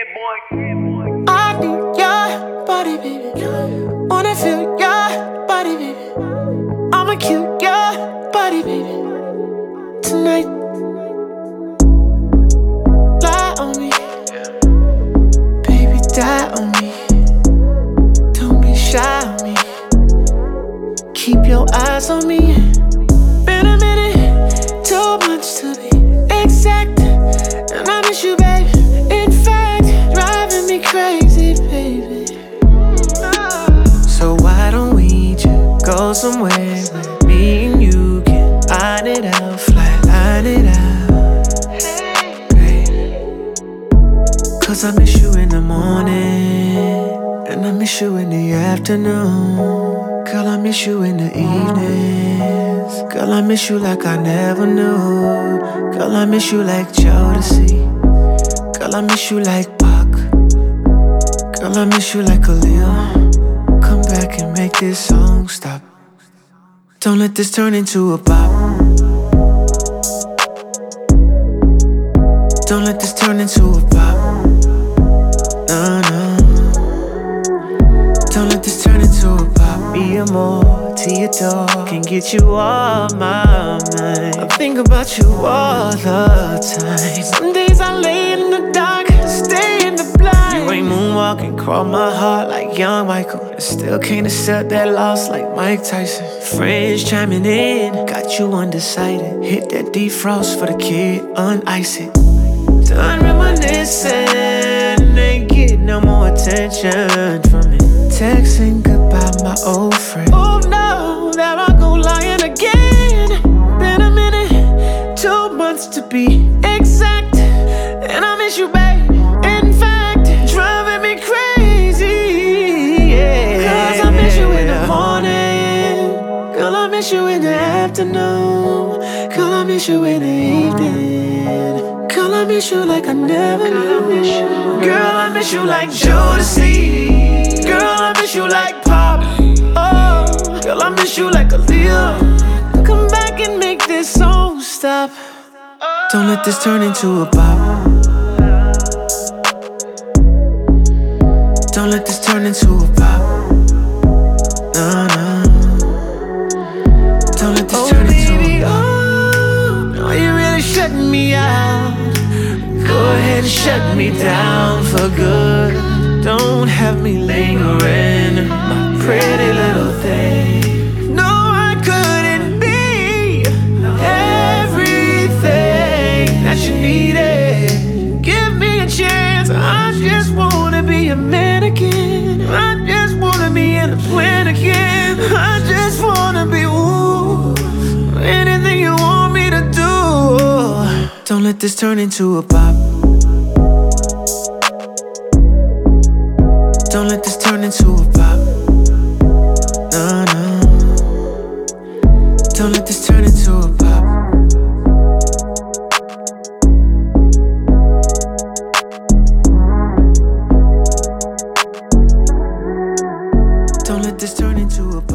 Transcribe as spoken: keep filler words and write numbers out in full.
I need your body, baby. Wanna feel your body, baby. I'ma kill your body, baby. Tonight, lie on me, baby, die on me. Don't be shy on me. Keep your eyes on me. Been a minute, too much to be exact, and I miss you, baby. In fact, driving me crazy, baby. So why don't we just go somewhere where me and you can line it out, flatline it out, hey. Cause I miss you in the morning, and I miss you in the afternoon. Girl, I miss you in the evenings. Girl, I miss you like I never knew. Girl, I miss you like Jodeci. Girl, I miss you like Pac. Girl, I miss you like Khalil. Come back and make this song stop. Don't let this turn into a bop. Don't let this turn into a pop. No, no. Don't let this turn into a pop. Be a more to your door. Can get you off my mind. I think about you all the time. Some days I lay in the dark, stay in the blind. You ain't moonwalking, crawl my heart like young Michael. I still can't accept that loss like Mike Tyson. Friends chiming in, got you undecided. Hit that defrost for the kid, unice it. Done reminiscing, ain't getting no more attention from me. Texting goodbye, my old friend. Oh no, there I go lying again. Been a minute, two months to be exact, and I miss you, babe. In fact, driving me crazy, yeah. Cause I miss you in the morning. Girl, I miss you in the afternoon. Girl, I miss you in the evening. Girl, I miss you like I never knew. Girl, I miss you like Jodeci. Girl, I miss you like Pop. Oh, girl, I miss you like Aaliyah. Come back and make this song stop. Don't let this turn into a bop. Don't let this turn into a pop. No, no. Don't let this oh, turn into baby, a pop. Oh, no, you're really shutting me out. Go ahead and shut me down for good. Don't have me lingering, my pretty little thing. No, I couldn't be everything that you needed. Give me a chance, I just wanna be a mannequin. I just wanna be in a plan again. I just wanna be, ooh, anything you want me to do. Don't let this turn into a pop. Don't let this turn into a pop. No, no. Don't let this turn into a pop. Don't let this turn into a pop.